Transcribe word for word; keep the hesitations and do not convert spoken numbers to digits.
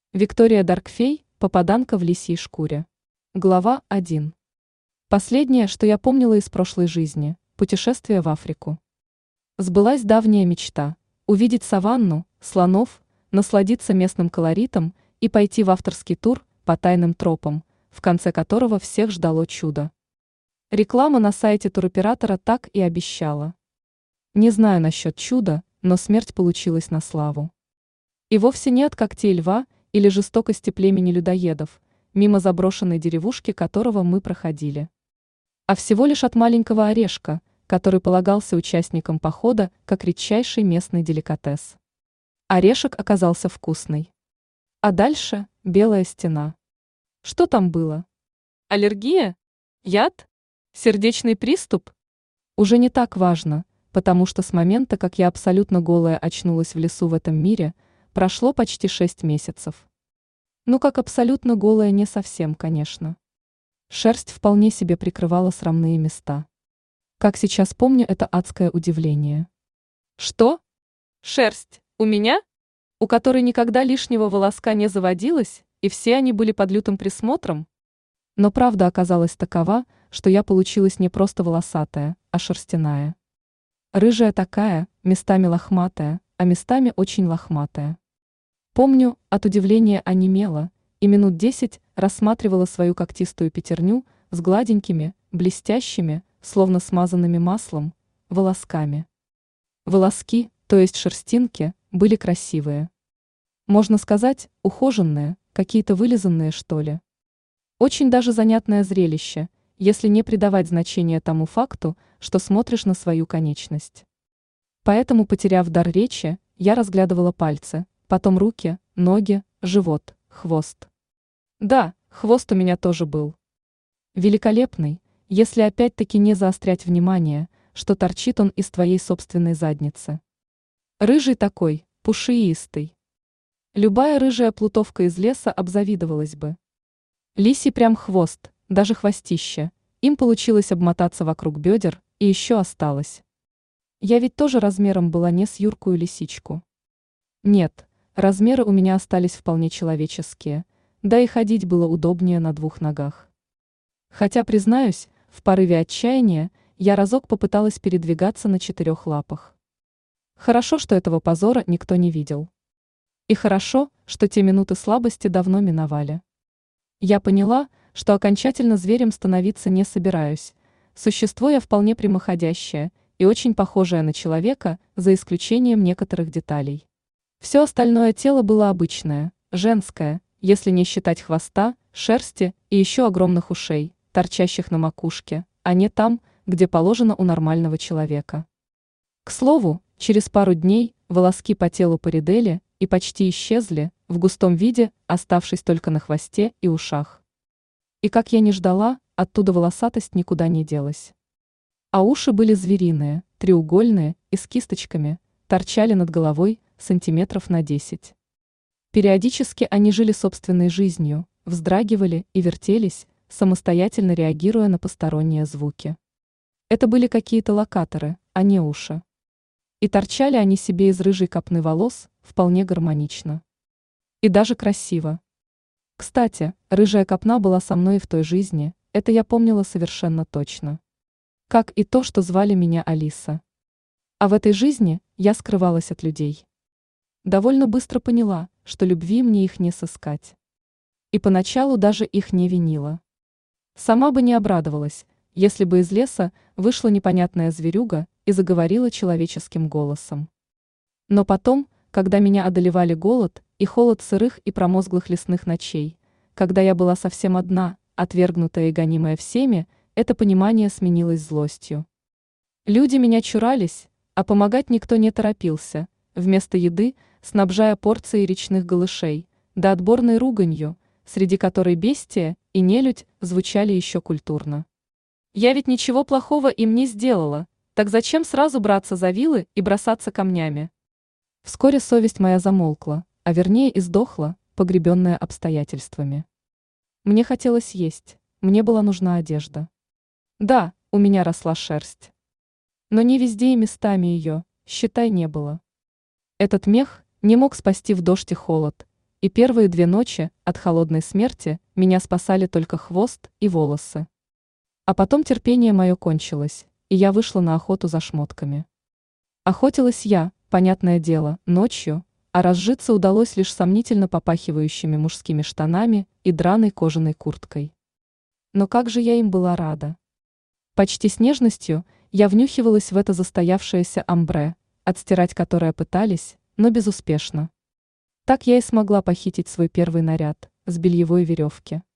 Виктория Даркфей, попаданка в лисьей шкуре. Глава один. Последнее, что я помнила из прошлой жизни – путешествие в Африку. Сбылась давняя мечта – увидеть саванну, слонов, насладиться местным колоритом и пойти в авторский тур по тайным тропам, в конце которого всех ждало чудо. Реклама на сайте туроператора так и обещала. Не знаю насчет чуда, но смерть получилась на славу. И вовсе не от когтей льва или жестокости племени людоедов, мимо заброшенной деревушки которого мы проходили. А всего лишь от маленького орешка, который полагался участникам похода как редчайший местный деликатес. Орешек оказался вкусный. А дальше – белая стена. Что там было? Аллергия? Яд? Сердечный приступ? Уже не так важно, потому что с момента, как я абсолютно голая очнулась в лесу в этом мире, прошло почти шесть месяцев. Ну как абсолютно голая не совсем, конечно. Шерсть вполне себе прикрывала срамные места. Как сейчас помню это адское удивление. Что? Шерсть? У меня? У которой никогда лишнего волоска не заводилось, и все они были под лютым присмотром? Но правда оказалась такова, что я получилась не просто волосатая, а шерстяная. Рыжая такая, местами лохматая, а местами очень лохматая. Помню, от удивления онемела и минут десять рассматривала свою когтистую пятерню с гладенькими, блестящими, словно смазанными маслом, волосками. Волоски, то есть шерстинки, были красивые. Можно сказать, ухоженные, какие-то вылизанные, что ли. Очень даже занятное зрелище, если не придавать значения тому факту, что смотришь на свою конечность. Поэтому, потеряв дар речи, я разглядывала пальцы, потом руки, ноги, живот, хвост. Да, хвост у меня тоже был. Великолепный, если опять-таки не заострять внимание, что торчит он из твоей собственной задницы. Рыжий такой, пушистый. Любая рыжая плутовка из леса обзавидовалась бы. Лисий прям хвост, даже хвостище, им получилось обмотаться вокруг бедер, и еще осталось. Я ведь тоже размером была не с юркую лисичку. Нет, размеры у меня остались вполне человеческие, да и ходить было удобнее на двух ногах. Хотя, признаюсь, в порыве отчаяния я разок попыталась передвигаться на четырех лапах. Хорошо, что этого позора никто не видел. И хорошо, что те минуты слабости давно миновали. Я поняла, что окончательно зверем становиться не собираюсь. Существо я вполне прямоходящее и очень похожее на человека, за исключением некоторых деталей. Все остальное тело было обычное, женское, если не считать хвоста, шерсти и еще огромных ушей, торчащих на макушке, а не там, где положено у нормального человека. К слову, через пару дней волоски по телу поредели и почти исчезли, в густом виде, оставшись только на хвосте и ушах. И как я ни ждала, оттуда волосатость никуда не делась. А уши были звериные, треугольные и с кисточками, торчали над головой сантиметров на десять. Периодически они жили собственной жизнью, вздрагивали и вертелись, самостоятельно реагируя на посторонние звуки. Это были какие-то локаторы, а не уши. И торчали они себе из рыжей копны волос вполне гармонично. И даже красиво. Кстати, рыжая копна была со мной и в той жизни, это я помнила совершенно точно. Как и то, что звали меня Алиса. А в этой жизни я скрывалась от людей. Довольно быстро поняла, что любви мне их не сыскать. И поначалу даже их не винила. Сама бы не обрадовалась, если бы из леса вышла непонятная зверюга и заговорила человеческим голосом. Но потом, когда меня одолевали голод и холод сырых и промозглых лесных ночей, когда я была совсем одна, отвергнутая и гонимая всеми, это понимание сменилось злостью. Люди меня чурались, а помогать никто не торопился, вместо еды снабжая порцией речных голышей, да отборной руганью, среди которой бестия и нелюдь звучали еще культурно. Я ведь ничего плохого им не сделала, так зачем сразу браться за вилы и бросаться камнями? Вскоре совесть моя замолкла, а вернее издохла, погребенная обстоятельствами. Мне хотелось есть, мне была нужна одежда. Да, у меня росла шерсть. Но не везде и местами ее, считай, не было. Этот мех не мог спасти в дождь и холод, И первые две ночи от холодной смерти меня спасали только хвост и волосы. А потом терпение мое кончилось, и я вышла на охоту за шмотками. Охотилась я, понятное дело, ночью, а разжиться удалось лишь сомнительно попахивающими мужскими штанами и драной кожаной курткой. Но как же я им была рада. Почти с нежностью я внюхивалась в это застоявшееся амбре, отстирать которое пытались, но безуспешно. Так я и смогла похитить свой первый наряд с бельевой веревки.